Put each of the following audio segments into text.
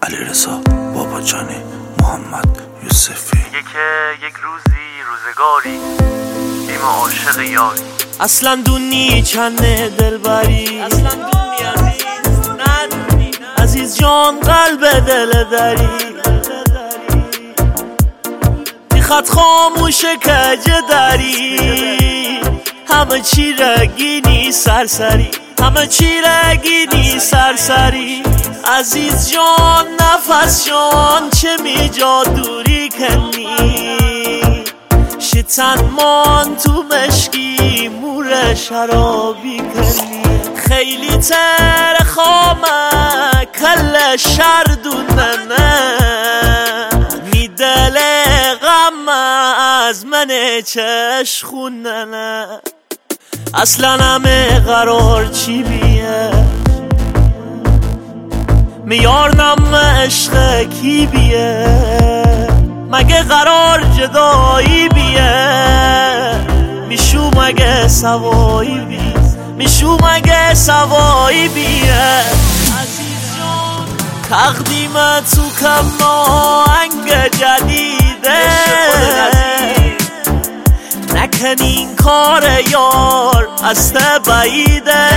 علیرضا باباجانی، محمد یوسفی. میگه که یک روزی روزگاری بیم عاشق یاری. اصلا دونی چنه دلبری، اصلا دونی عزیز ندونی عزیز جان قلب دل داری. خط خاموش کجه داری، همه چی رگینی سرسری، همه چی رگینی سرسری. عزیز جان نفس جان چه می جا دوری کنی، شیطان مان تو مشکی مور شرابی کنی. خیلی تر خامه کل شردونه می دل غم از من چش خونه. اصلا همه قرار چی بیه، میارنم عشق کی بیه، مگه قرار جدایی بیه، میشو مگه سوایی بیه، میشو مگه سوایی بیه. عزیز جان تقدیمت تو کم آهنگ جدیده، نکن این کار یار از بعیده.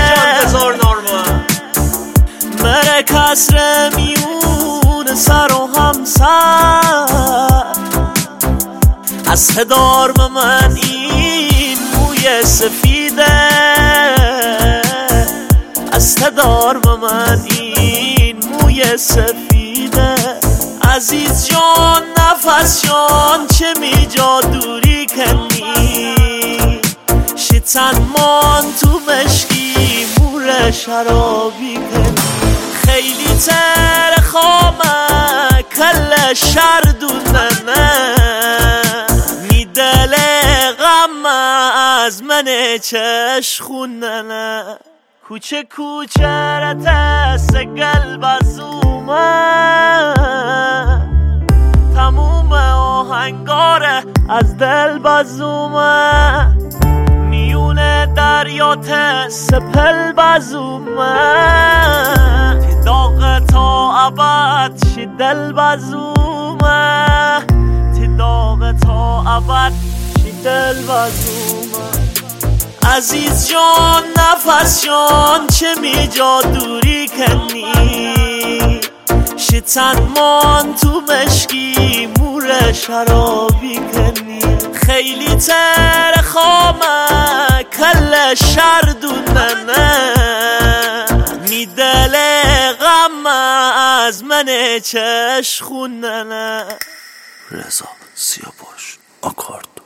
مره کسر میون سر و همسر، از هدارم من این موی سفیده، از هدارم من این موی سفیده. عزیز جان نفس جان چه می جا دوری کنی، شیطان مان تو مشکی مور شرابی کنی. خیلی تر خامه کل شردونه می دل غم از من چش خونه. کوچه کوچه رتس قلب از اومه، تموم آهنگاره از دل بازومه، میونه دریات سپل بازومه، تی داغ تا ابد شی دل بازومه، تی داغ تا ابد شی دل بازومه. عزیز جان نفس جان چه می جا دوری کنی، شیطان مان تو مشکی مور شرابی کنی. خیلی تر خامه کل شردونه می دل غم از من چش خونه. رضا سیاوش آکارد.